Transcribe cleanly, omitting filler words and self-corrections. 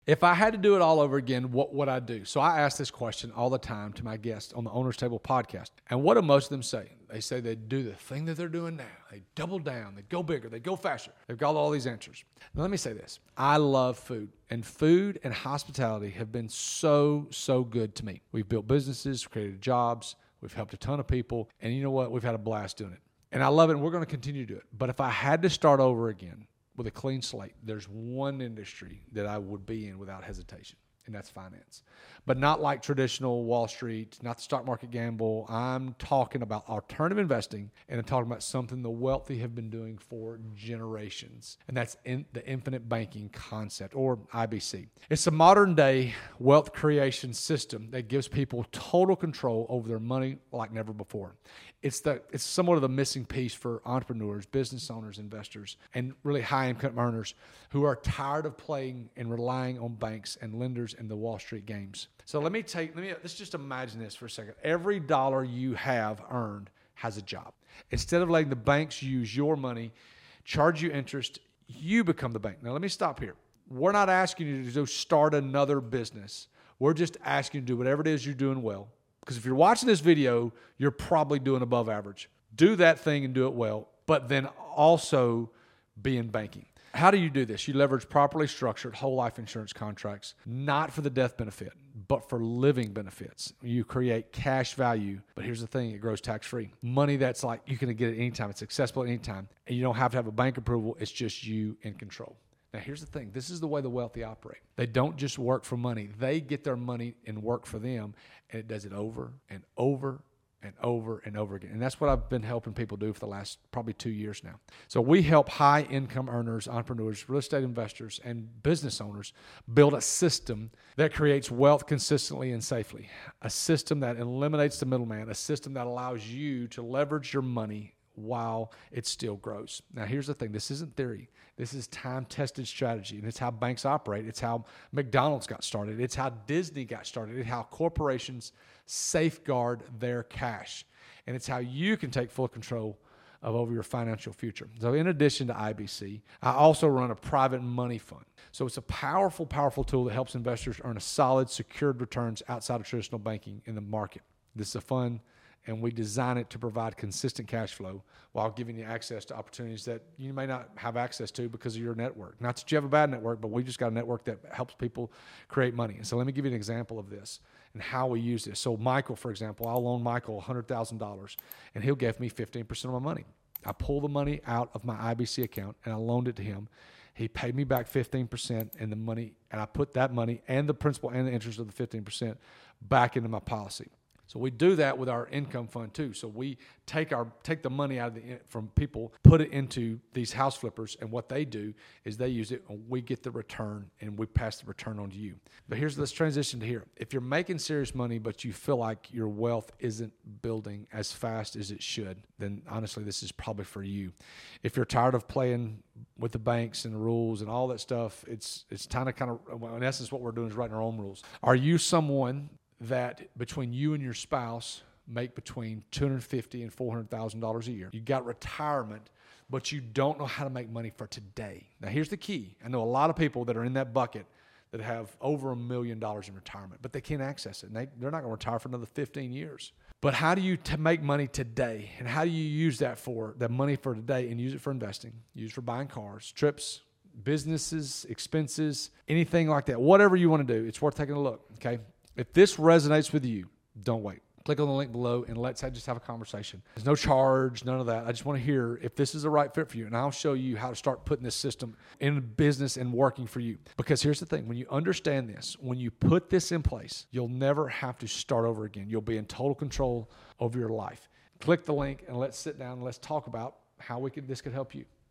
If I had to do it all over again, what would I do? So I ask this question all the time to my guests on the Owner's Table podcast. And what do most of them say? They say they do the thing that they're doing now. They double down. They go bigger. They go faster. They've got all these answers. Now, let me say this. I love food. And food and hospitality have been so good to me. We've built businesses, created jobs. We've helped a ton of people. And you know what? We've had a blast doing it. And I love it, and we're going to continue to do it. But if I had to start over again, with a clean slate, there's one industry that I would be in without hesitation, and that's finance. But not like traditional Wall Street, not the stock market gamble. I'm talking about alternative investing, and I'm talking about something the wealthy have been doing for generations, and that's the infinite banking concept, or IBC. It's a modern-day wealth creation system that gives people total control over their money like never before. It's somewhat of the missing piece for entrepreneurs, business owners, investors, and really high-income earners who are tired of playing and relying on banks and lenders in the Wall Street games. So let's just imagine this for a second. Every dollar you have earned has a job. Instead of letting the banks use your money, charge you interest, you become the bank. Now, let me stop here. We're not asking you to go start another business. We're just asking you to do whatever it is you're doing well. Because if you're watching this video, you're probably doing above average. Do that thing and do it well, but then also be in banking. How do you do this? You leverage properly structured whole life insurance contracts, not for the death benefit, but for living benefits. You create cash value, but here's the thing, it grows tax-free. Money that's like you can get it anytime. It's accessible at any time, and you don't have to have a bank approval. It's just you in control. Now, here's the thing. This is the way the wealthy operate. They don't just work for money. They get their money and work for them, and it does it over and over and over and over again. And that's what I've been helping people do for the last probably 2 years now. So we help high-income earners, entrepreneurs, real estate investors, and business owners build a system that creates wealth consistently and safely, a system that eliminates the middleman, a system that allows you to leverage your money while it still grows. Now, here's the thing. This isn't theory. This is time-tested strategy, and it's how banks operate. It's how McDonald's got started. It's how Disney got started. It's how corporations safeguard their cash, and it's how you can take full control over your financial future. So in addition to IBC, I also run a private money fund. So it's a powerful, powerful tool that helps investors earn a solid, secured returns outside of traditional banking in the market. This is a fund, and we design it to provide consistent cash flow while giving you access to opportunities that you may not have access to because of your network. Not that you have a bad network, but we just got a network that helps people create money. And so let me give you an example of this and how we use this. So Michael, for example, I'll loan Michael $100,000, and he'll give me 15% of my money. I pull the money out of my IBC account, and I loaned it to him. He paid me back 15% in the money, and I put that money and the principal and the interest of the 15% back into my policy. So we do that with our income fund too. So we take the money out of from people, put it into these house flippers, and what they do is they use it, and we get the return, and we pass the return on to you. But let's transition to here. If you're making serious money, but you feel like your wealth isn't building as fast as it should, then honestly, this is probably for you. If you're tired of playing with the banks and the rules and all that stuff, it's kind of, in essence, what we're doing is writing our own rules. Are you someone that between you and your spouse make between $250,000 and $400,000 a year? You got retirement, but you don't know how to make money for today. Now, here's the key. I know a lot of people that are in that bucket that have over $1 million in retirement, but they can't access it. And they're not going to retire for another 15 years. But how do you make money today? And how do you use that money for today and use it for investing, use it for buying cars, trips, businesses, expenses, anything like that? Whatever you want to do, it's worth taking a look, okay? If this resonates with you, don't wait. Click on the link below and let's just have a conversation. There's no charge, none of that. I just want to hear if this is the right fit for you, and I'll show you how to start putting this system in business and working for you. Because here's the thing. When you understand this, when you put this in place, you'll never have to start over again. You'll be in total control over your life. Click the link and let's sit down and let's talk about how this could help you.